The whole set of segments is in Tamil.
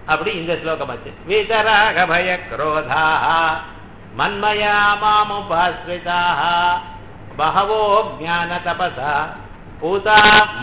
அப்படி இந்த ஸ்லோகம் ஆச்சு. வீதராக பய குரோதாக மன்மயா மாமுபாஸ்ரிதாக பகவோ ஞான தபசா பூதா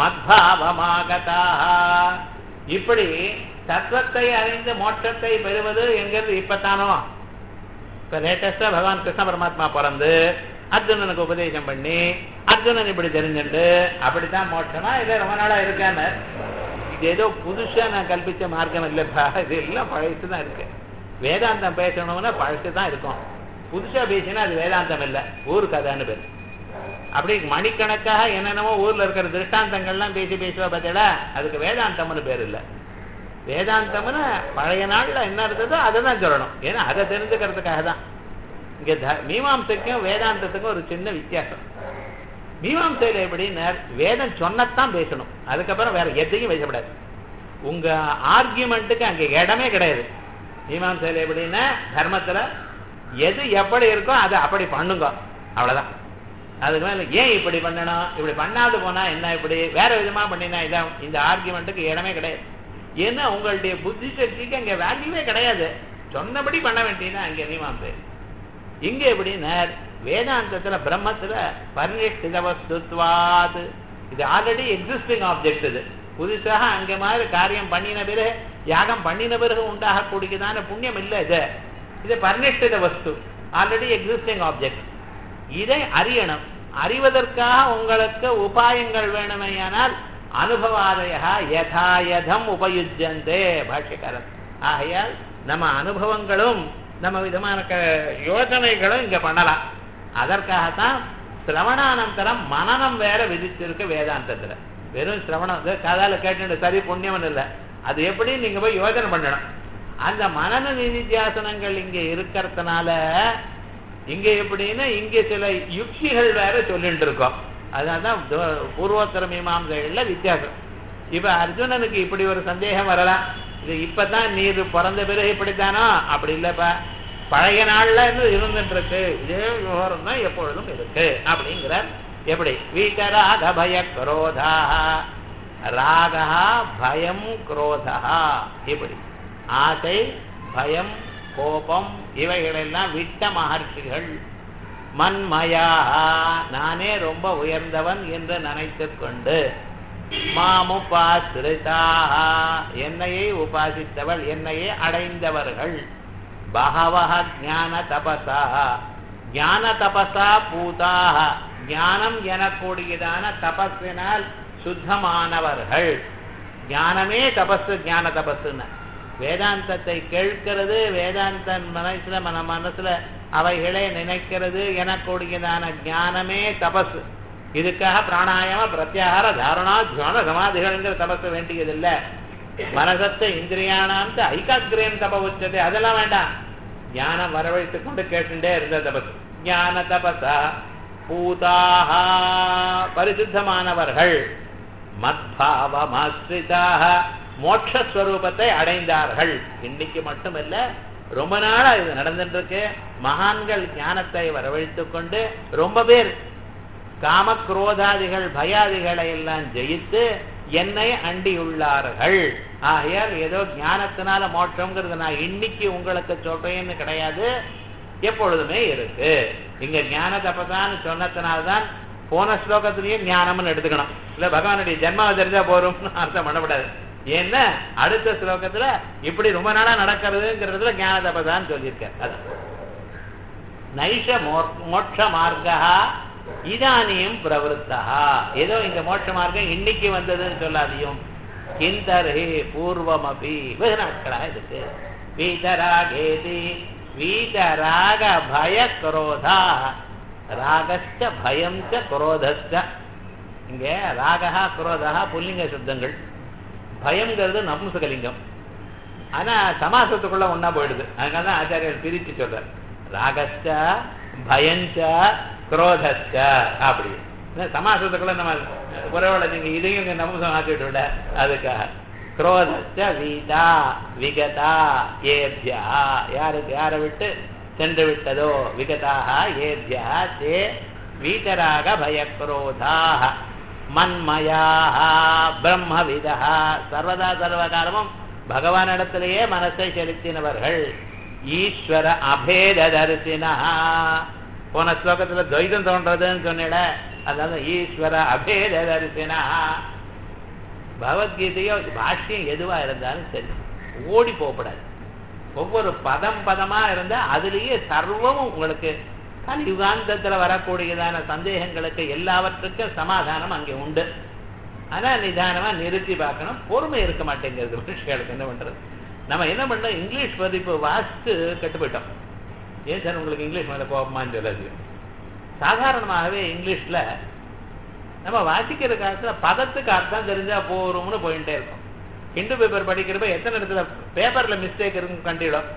மத்பாவமாகதாக. இப்படி தத்துவத்தை அறிந்து மோட்சத்தை பெறுவது என்கிறது இப்பத்தானோ? இப்ப லேட்டஸ்டா பகவான் கிருஷ்ண பரமாத்மா பிறந்து அர்ஜுனனுக்கு உபதேசம் பண்ணி அர்ஜுனன் இப்படி தெரிஞ்சுட்டு அப்படித்தான் மோட்சமா இதை ரொம்ப நாளா இருக்கான்னு இது ஏதோ புதுசா நான் கல்பிச்ச மார்க்கம் இல்லப்பா, இது எல்லாம் பழசுதான் இருக்கு. வேதாந்தம் பேசணும்னா பழசுதான் இருக்கும். புதுசா பேசினா அது வேதாந்தம் இல்லை, ஊர் கதைன்னு பேரு. அப்படி மணிக்கணக்காக என்னென்னமோ ஊர்ல இருக்கிற திருஷ்டாந்தங்கள்லாம் பேசி பேசுவா பார்த்தீங்களா, அதுக்கு வேதாந்தம்னு பேர் இல்லை. வேதாந்தம்னு பழைய நாள்ல என்ன இருந்ததோ அதை தான் சொல்லணும். ஏன்னா அதை தெரிஞ்சுக்கிறதுக்காக தான். இங்க மீமாம்சைக்கும் வேதாந்தத்துக்கும் ஒரு சின்ன வித்தியாசம். மீமாம்சையில எப்படின்னா வேதம் சொன்னத்தான் பேசணும், அதுக்கப்புறம் வேற எதையும் பேசக்கூடாது. உங்க ஆர்கியூமெண்ட்டுக்கு அங்க இடமே கிடையாது. மீமாம்சையில எப்படின்னா தர்மத்துல எது எப்படி இருக்கோ அதை அப்படி பண்ணுங்க, அவ்வளவுதான். அதுக்கு மேல ஏன் இப்படி பண்ணணும், இப்படி பண்ணாது போனா என்ன, இப்படி வேற விதமா பண்ணினா இதான், இந்த ஆர்கியூமெண்ட்டுக்கு இடமே கிடையாது. ஏன்னா உங்களுடைய புத்தி சக்திக்கு அங்க வேல்யூவே கிடையாது. சொன்னபடி பண்ண வேண்டியதுன்னா அங்க மீமாம்சை. இங்க எப்படின்னா வேதாந்தத்துல பிரம்மத்துல பரிநிஷ்டித வஸ்துத்வாத், இது ஆல்ரெடி எக்ஸிஸ்டிங் ஆப்ஜெக்ட். இது புதுசாக அங்க மாதிரி காரியம் பண்ணின பிறகு யாகம் பண்ணின பிறகு உண்டாகக்கூடியதான புண்ணியம் இல்லை. இது பரிநிஷ்டித வஸ்து, ஆல்ரெடி எக்ஸிஸ்டிங் ஆப்ஜெக்ட். இதை அறியணும். அறிவதற்காக உங்களுக்கு உபாயங்கள் வேணுமையானால் அனுபவாதயா யதாயதம் உபயுஜ்யந்தே பாஷ்யக்காரர். ஆகையால் நம்ம அனுபவங்களும் நம்ம விதமான யோசனைகளும் இங்க பண்ணலாம். அதற்காகத்தான் சிரவணானந்தரம் மனனம் வேற விதிச்சிருக்கு வேதாந்தத்துல. வெறும் சிரவணம் காதால கேட்டு சரி புண்ணியம் இல்லை, அது எப்படி நீங்க போய் யோசனை பண்ணணும். அந்த மனன நிதித்தியாசனங்கள் இங்க இருக்கிறதுனால இங்க எப்படின்னா இங்க சில யுக்திகள் வேற சொல்லிட்டு இருக்கோம். அதனால்தான் பூர்வோத்தர மீமாம்சைகள்ல வித்தியாசம். இப்ப அர்ஜுனனுக்கு இப்படி ஒரு சந்தேகம் வரலாம், இது இப்பதான் நீர் பிறந்த பிறகு இப்படித்தானோ? அப்படி இல்லப்பா, பழைய நாள்ல இருந்துட்டு இருக்கு, இதே விவகாரம் தான் எப்பொழுதும் இருக்கு அப்படிங்கிறார். எப்படி வீட்டராக பய குரோதா, ராகா பயம் குரோதா, இப்படி ஆசை பயம் கோபம் இவைகளெல்லாம் விட்ட மகர்ஷிகள் மன்மயா, நானே ரொம்ப உயர்ந்தவன் என்று நினைத்துக் கொண்டு மாமுபாஸ்ரிதா, என்னையே உபாசித்தவள் என்னையே அடைந்தவர்கள் பகவஹ ஞான தபசா, ஞான தபசா பூதாக, ஞானம் எனக்கூடியதான தபஸினால் சுத்தமானவர்கள். ஞானமே தபசு, ஞான தபசுன்னு. வேதாந்தத்தை கேட்கிறது, வேதாந்த மனசுல அவைகளே நினைக்கிறது எனக்கூடியதான ஞானமே தபசு. இதுக்காக பிராணாயாம பிரத்யாகார தாரணா தியான சமாதிகள்ங்கிற தபசு வேண்டியதில்லை. மனசத்தை இந்திரியானாந்த ஐகாக்கிரியம் தப உச்சது, அதெல்லாம் வேண்டாம். ஞானம் வரவழைத்துக் கொண்டு கேட்டுட்டே இருந்த தபசு. ஞான தபசா பூதாக, பரிசுத்தமானவர்கள் மத்பாவமாஸ்ரிதாக, மோட்சஸ்வரூபத்தை அடைந்தார்கள். இன்னைக்கு மட்டுமல்ல, ரொம்ப நாளா இது நடந்துட்டு இருக்கு. மகான்கள் ஞானத்தை வரவழைத்துக் கொண்டு ரொம்ப பேர் காமக்ரோதாதிகள் பயாதிகளை எல்லாம் ஜெயித்து என்னை அண்டியுள்ளார்கள். ஆகையால் ஏதோ ஞானத்தினால மோட்சம்ங்கிறது நான் இன்னைக்கு உங்களுக்கு சொல்றேன்னு கிடையாது, எப்பொழுதுமே இருக்கு. இங்க ஞான தபசான்னு சொன்னதுனால்தான் போன ஸ்லோகத்திலையும் ஞானம்னு எடுத்துக்கணும். இல்ல பகவானுடைய ஜென்மாவை தெரிஞ்சா போறோம்னு அர்த்தம் பண்ணக்கூடாது. ஏன்னா அடுத்த ஸ்லோகத்துல இப்படி ரொம்ப நாளா நடக்கிறதுங்கிறதுல ஞான தபசான்னு சொல்லியிருக்காரு. அதான் நைஷ மோட்ச மார்க்கா இதானியும் பிரவருத்தா, ஏதோ இந்த மோட்ச மார்க்கம் இன்னைக்கு வந்ததுன்னு சொல்லாதையும் கிந்தர்ஹி பூர்வமபி வெகு நாட்களாக இருக்கு. வீதராகேதி வீதராக பய குரோதா, ராகஸ்ட பயம் ச குரோதஸ்ட. இங்க ராகா குரோதா புல்லிங்க சப்தங்கள், பயம்ங்கிறது நபும்சகலிங்கம். ஆனா சமாசத்துக்குள்ள ஒன்னா போயிடுது. அதனாலதான் ஆச்சாரியர் பிரிச்சு சொல்றார் ராகஸ்ட பயஞ்ச குரோதஸ்ட. அப்படி சமாசத்துக்குள்ள நம்ம குறைவோட நீங்க இதையும் நபும்சம் ஆக்கிட்டு விட, அதுக்காக குரோதஸ்ட வீதா விகதா ஏபியா, யாருக்கு யாரை விட்டு சென்று விட்டதோ விகதாக ஏபியா தே வீதராக பயக்ரோதாக மன்மயாக பிரம்மவிதா, சர்வதா சர்வகாலமும் பகவான் இடத்திலேயே மனசை செலுத்தினவர்கள். ஈஸ்வர அபேத தரிசினா. போன ஸ்லோகத்துல துவைதம் தோன்றதுன்னு சொன்னிட, அதாவது ஈஸ்வர அபேத தரிசினா. பகவத்கீதையோ பாஷ்யம் எதுவா இருந்தாலும் சரி, ஓடி போகப்படாது. ஒவ்வொரு பதமா இருந்தா அதுலேயே சர்வமும் உங்களுக்கு கலியுகாந்தத்துல வரக்கூடியதான சந்தேகங்களுக்கு எல்லாவற்றுக்கும் சமாதானம் அங்கே உண்டு. ஆனா நிதானமா நிறுத்தி பார்க்கணும். பொறுமை இருக்க மாட்டேங்கிறது மனுஷர்களுக்கு. என்ன பண்றது? நம்ம என்ன பண்ணோம், இங்கிலீஷ் பதிப்பு வாசித்து கெட்டு போயிட்டோம். ஏன் சார் உங்களுக்கு இங்கிலீஷ் மேல கோபமான்னு சொல்லாது. சாதாரணமாகவே இங்கிலீஷ்ல நம்ம வாசிக்கிற காலத்துல பதத்துக்கு அர்த்தம் தெரிஞ்சா போறோம்னு போயிட்டே இருக்கும். ஹிந்து பேப்பர் படிக்கிறப்ப எத்தனை இடத்துல பேப்பர்ல மிஸ்டேக் இருக்குன்னு கண்டிடும்.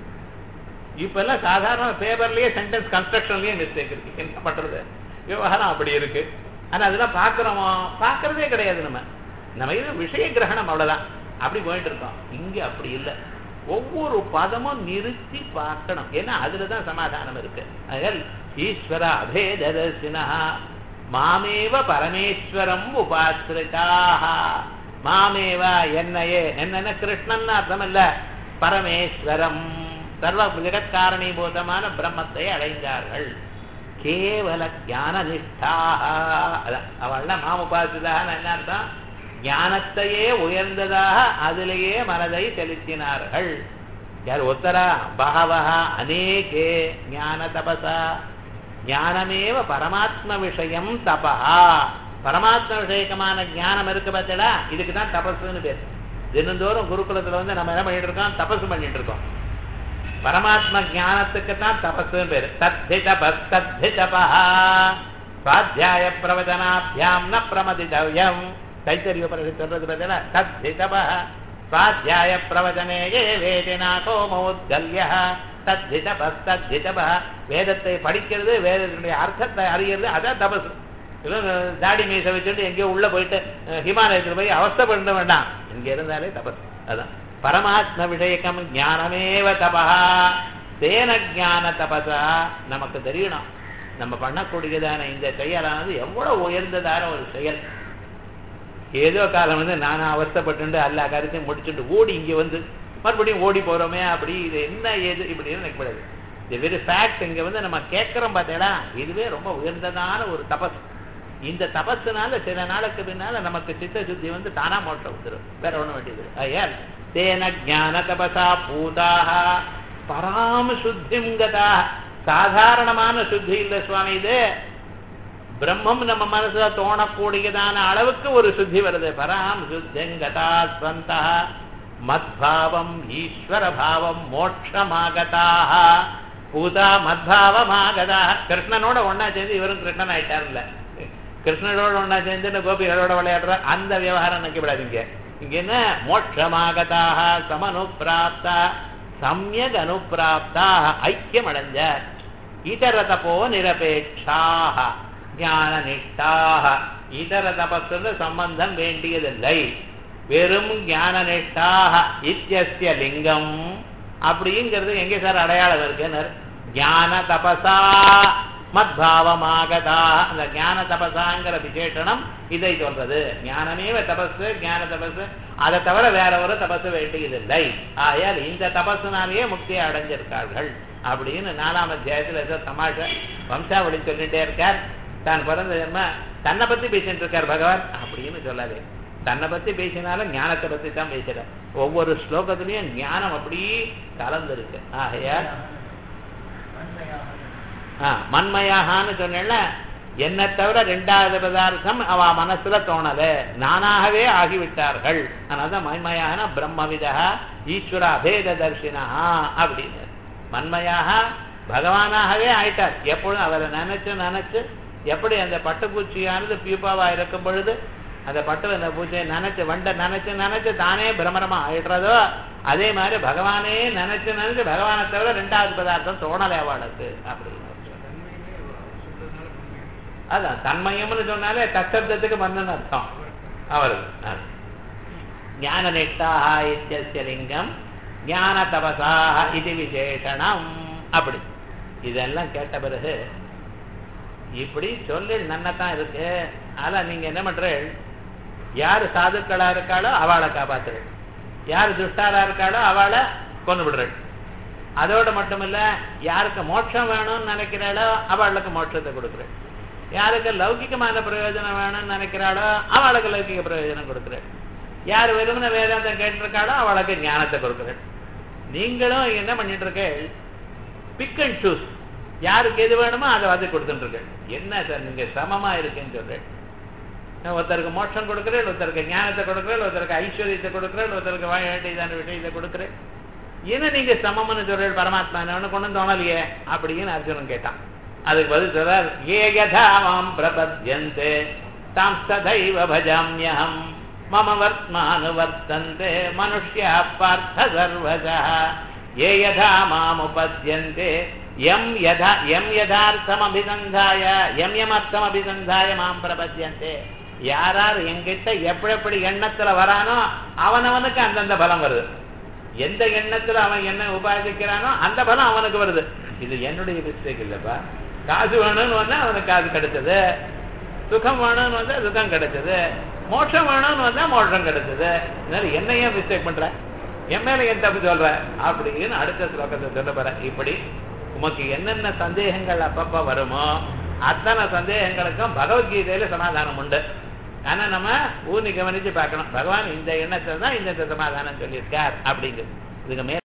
இப்ப எல்லாம் சாதாரண பேப்பர்லயே சென்டென்ஸ் கன்ஸ்ட்ரக்ஷன்லயே மிஸ்டேக் இருக்கு. என்ன பண்றது? விவகாரம் அப்படி இருக்கு. ஆனா அதெல்லாம் பாக்குறோமோ? பாக்குறதே கிடையாது. நம்ம இது விஷய கிரகணம், அவ்வளவுதான். அப்படி போயிட்டு இருக்கோம். இங்க அப்படி இல்லை. ஒவ்வொரு பதமும் நிறுத்தி பார்க்கணும். ஏன்னா அதுலதான் சமாதானம் இருக்கு. அதனால் ஈஸ்வர அபேதர்சினா மாமேவ பரமேஸ்வரம் உபாசிரிதாக. மாமேவ என்னையே, என்னென்ன கிருஷ்ணன் அர்த்தம் இல்ல, பரமேஸ்வரம் சர்வ ஜெகத்காரணீபூதமான பிரம்மத்தை அடைந்தார்கள். கேவல ஞான நிஷ்டாக. அவள்னா மாமுபாசிதாக என்ன அர்த்தம்? ஞானத்தையே உயர்ந்ததாக அதிலேயே மனதை செலுத்தினார்கள். யார் ஒத்தரா? பகவஹ அநேகே ஞான தபசா. ஞானமேவ பரமாத்ம விஷயம் தபஹா. பரமாத்ம விஷயக்கமான ஞானம் இருக்கு பார்த்தா, இதுக்குதான் தபசுன்னு பேர். தினந்தோறும் குருகுலத்துல நம்ம என்ன பண்ணிட்டு இருக்கோம்? தபசு பண்ணிட்டு இருக்கோம். பரமாத்ம ஞானத்துக்கு தான் தபசுன்னு பேரு. தத்தி தபஸ் தத்தி தபஹா சுவாத்தியாய பிரவச்சனாபியாம் ந பிரமதிதவ்யம். தைத்தரிய உபனிஷத் சொல்றது பார்த்தா, தத்தி தபஹ சுவாத்தியாய பிரவச்சனே வேதினாகோ மௌத்கல்யஹ தத்தி தபஸ் தத்தி தபஹ. வேதத்தை படிக்கிறது, வேதத்தினுடைய அர்த்தத்தை அறியறது, அதான் தபசு. தாடி மீசை வச்சுட்டு எங்கேயோ உள்ள போயிட்டு ஹிமாலயத்தில் போய் அவஸ்தைப்பட வேண்டாம். இங்க இருந்தாலே தபஸ். அதான் பரமாத்ம விஷயக்கம் ஞானமேவ தபஹா. தேன ஞான தபசா. நமக்கு தெரியணும் நம்ம பண்ணக்கூடியதான இந்த செயலானது எவ்வளவு உயர்ந்ததான ஒரு செயல். ஏதோ காலம் நானா அவஸ்தைப்பட்டு எல்லா காரியத்தையும் முடிச்சுட்டு ஓடி இங்க மறுபடியும் ஓடி போறோமே, அப்படி இது என்ன ஏது இப்படின்னு நினைக்கக்கூடாது. இது வெரி ஃபேக்ட். இங்க நம்ம கேட்கிறோம் பார்த்தேடா, இதுவே ரொம்ப உயர்ந்ததான ஒரு தபஸ். இந்த தபஸ்னால சில நாளுக்கு பின்னால நமக்கு சித்த சுத்தி தானா மோட்சம் வந்துடும். வேற ஒண்ணும் வேண்டியது. ஐயால் தேன ஞான தபசா பூதாக பராம சுத்திம் கதா. சாதாரணமான சுத்தி இல்ல சுவாமி, இது பிரம்மம் நம்ம மனசுல தோணக்கூடியதான அளவுக்கு ஒரு சுத்தி வருது. பராம் சுத்திங்கதா ஸ்வந்தா மத்பாவம் ஈஸ்வர பாவம் மோட்சமாகதாக பூதா மத்பாவமாகதா. கிருஷ்ணனோட ஒன்னா சேர்ந்து இவரும் கிருஷ்ணன் ஆயிட்டார்ல. கிருஷ்ணனோட ஒன்னா சேர்ந்து கோபிகளோட விளையாடுற அந்த விவகாரம் நினைக்கப்படாதீங்க. இங்க என்ன? மோட்சமாகதாக சமனுப்பிராப்தா சமயக் அனுப்பிராப்தா ஐக்கியம் அடைஞ்ச இதர தபோ நிரபேட்சாக ஞான நிஷ்டாக. இதர தபஸுக்கு சம்பந்தம் வேண்டியதில்லை. வெறும் ஞான நிஷ்டாக இத்யஸ்ய லிங்கம். அப்படிங்கிறது எங்கே சார் அடையாளம் இருக்குன்னு? ஞான தபசா மத்பாவமாகதா. அந்த ஞான தபசாங்கிற விசேஷனம் இதை சொல்றது. ஞானமேவ தபசு, ஞான தபசு. அதை தவிர வேற ஒரு தபசு வேண்டியதில்லை. ஆயால் இந்த தபசுனாலேயே முக்தியை அடைஞ்சிருக்கார்கள் அப்படின்னு 4ஆம் அத்தியாயத்தில் ஏதோ தமாஷ வம்சாவளி சொல்லிட்டே இருக்கார். தான் பிறந்த ஜென்ம தன்னை பத்தி பேசிட்டு இருக்கார் பகவான் அப்படின்னு சொல்லாதே. தன்னை பத்தி பேசினாலும் ஞானத்தை பத்தி தான் பேசுறார். ஒவ்வொரு ஸ்லோகத்திலையும் ஞானம் அப்படி கலந்துருக்கு. ஆகையால் மண்மயாகான்னு சொன்ன என்னை தவிர 2வது பதார்த்தம் அவ மனசுல தோணல, நானாகவே ஆகிவிட்டார்கள். அதனால்தான் மண்மயான பிரம்மவிதா ஈஸ்வர அபேத தர்ஷினா அப்படின்னு. மண்மயாக பகவானாகவே ஆயிட்டார். எப்பொழுதும் அவரை நினைச்சு எப்படி அந்த பட்டுப்பூச்சியானது பியூப்பாவா இருக்கும் பொழுது அந்த பட்டு அந்த பூச்சியை நினைச்சு வண்ட நினைச்சு தானே பிரமரமா ஆயிடுறதோ, அதே மாதிரி பகவானே நினைச்சு பகவானை தவிர 2வது பதார்த்தம் தோணலை அவளுக்கு அப்படின்னு. அதான் தன்மயம்னு சொன்னாலே தத்தத்துக்கு மன்னன் அர்த்தம் அவருக்கு. ஞான நிஷ்டாஹ இத்யஸ்ய லிங்கம் ஞான தபசாஹ இது விசேஷணம். அப்படி இதெல்லாம் கேட்ட பிறகு இப்படி சொல்லி நன்னதான் இருக்கு. ஆனா நீங்க என்ன பண்ற, யாரு சாதுக்களா இருக்காளோ அவளை காப்பாத்துறது, யார் துஷ்டாரா இருக்காளோ அவளை கொண்டு விடுறாள். அதோட மட்டுமில்ல, யாருக்கு மோட்சம் வேணும்னு நினைக்கிறாளோ அவளுக்கு மோட்சத்தை கொடுக்குறேன். யாருக்கு லௌகிகமான பிரயோஜனம் வேணும்னு நினைக்கிறாளோ அவளுக்கு லௌகிக பிரயோஜனம் கொடுக்குறேன். யார் வெறுமன வேதாந்தம் கேட்டிருக்காளோ அவளுக்கு ஞானத்தை கொடுக்குறேன். நீங்களும் என்ன பண்ணிட்டு இருக்க, பிக் அண்ட் சூஸ், யாருக்கு எது வேணுமோ அதை வந்து கொடுத்துட்டு இருக்கேன். என்ன சார் நீங்க சமமா இருக்குன்னு சொல்றேன். ஒருத்தருக்கு மோட்சம் கொடுக்குறேன், ஒருத்தருக்கு ஞானத்தை கொடுக்குறேன், ஒருத்தருக்கு ஐஸ்வர்யத்தை கொடுக்குறேன், ஒருத்தருக்கு வாழ வேண்டியதான விஷயத்தை கொடுக்குறேன். என்ன நீங்க சமம்னு சொல்றேன், பரமாத்மா என்ன கொண்டு தோணலையே அப்படின்னு அர்ஜுனன் கேட்டான். அதுக்கு பதில் சொல்றார், ஏ யதா மாம் பிரபத்யந்தே தாம் ததைவ பஜாம்யஹம் மம வர்த்மானுவர்த்தந்தே மனுஷ்யா பார்த்த சர்வதா ஏ யதா மாம் உபத்யந்தே யம் யதார்த்தம் அபிசந்தாய யம் யமர்த்தம் அபிசந்தாய மாம் பிரபத்யந்தே. யாரார் என்கிட்ட எப்படி எண்ணத்துல வரானோ அவனவனுக்கு அந்தந்த பலம் வருது. எந்த எண்ணத்துல அவன் என்ன உபாதிக்கிறானோ அந்த பலம் அவனுக்கு வருது. இது என்னுடைய மிஸ்டேக் இல்லப்பா. காசு வேணும்னு வந்தா அவனுக்கு காசு கிடைச்சது, சுகம் வேணும்னு வந்தா சுகம் கிடைச்சது, மோட்சம் வேணும்னு வந்தா மோட்சம் கிடைச்சது. இதனால என்னையே மிஸ்டேக் பண்ற, என் மேல என் தப்பு சொல்ற அப்படின்னு அடுத்த ஸ்லோகத்தை சொல்ல போற. இப்படி உமக்கு என்னென்ன சந்தேகங்கள் அப்பப்ப வருமோ அத்தனை சந்தேகங்களுக்கும் பகவத்கீதையில சமாதானம் உண்டு. ஆனா நம்ம ஊனி கவனிச்சு பார்க்கணும், பகவான் இந்த எண்ணத்தை தான் இந்த சமாதானம் சொல்லியிருக்கார் அப்படிங்கிறது. இதுக்கு மேல